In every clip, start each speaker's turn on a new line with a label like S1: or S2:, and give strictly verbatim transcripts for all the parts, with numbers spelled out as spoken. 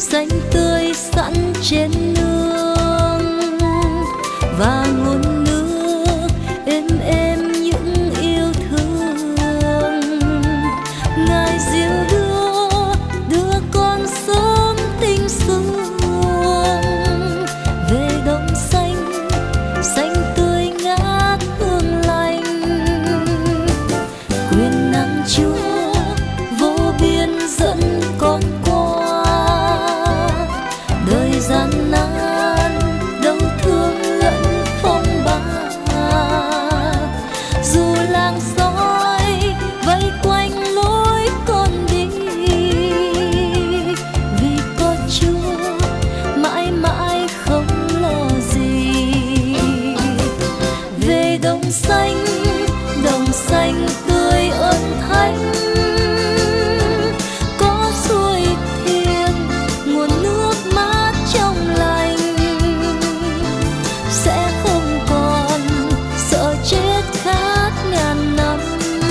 S1: xanh tươi sẵn trên nương và nguồn nước êm êm những yêu thương. Ngài diệu đưa đưa con sớm tinh sương về đồng xanh xanh tươi ngát hương lành. Quyền năng Chúa vô biên dẫn con qua đời gian nan đau thương lẫn phong ba. Dù làng sói vây quanh lối con đi, vì có Chúa mãi mãi không lo gì. Về đồng xanh đồng xanh tươi ơn thánh, có suối thiêng nguồn nước mát trong lành, sẽ không còn sợ chết khát ngàn năm.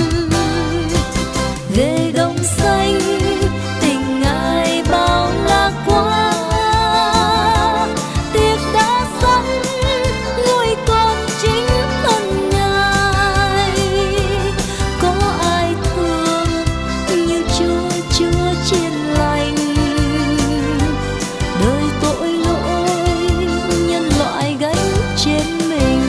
S1: Về đồng xanh tình Ngài bao la quá, tiếc đã sẵn nuôi con chính thân Ngài. Có ai thương như Chúa Chúa chiên lành, đời tội lỗi nhân loại gánh trên mình.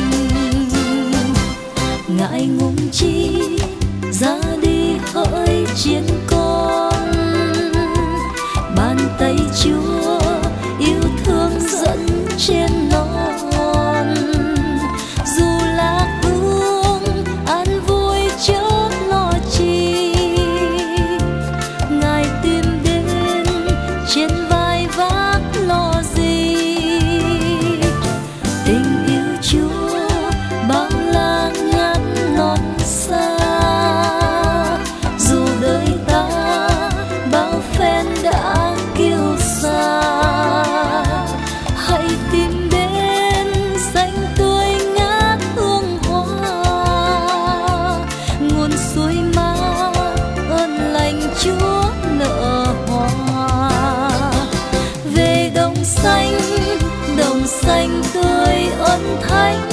S1: Ngài ngùng chi ra đi hỡi chiến con, bàn tay Chúa yêu thương dẫn trên non. Dù lạc hướng an vui chớ lo chi, Ngài tìm đến trên vai vác lo gì. Tình yêu Chúa bao la ngát non xa, dù đời ta bao phen đã kiêu sa. Hãy tìm đến xanh tươi ngát hương hoa, nguồn suối mát ơn lành Chúa nở hoa. Về đồng xanh đồng xanh tươi ơn thánh,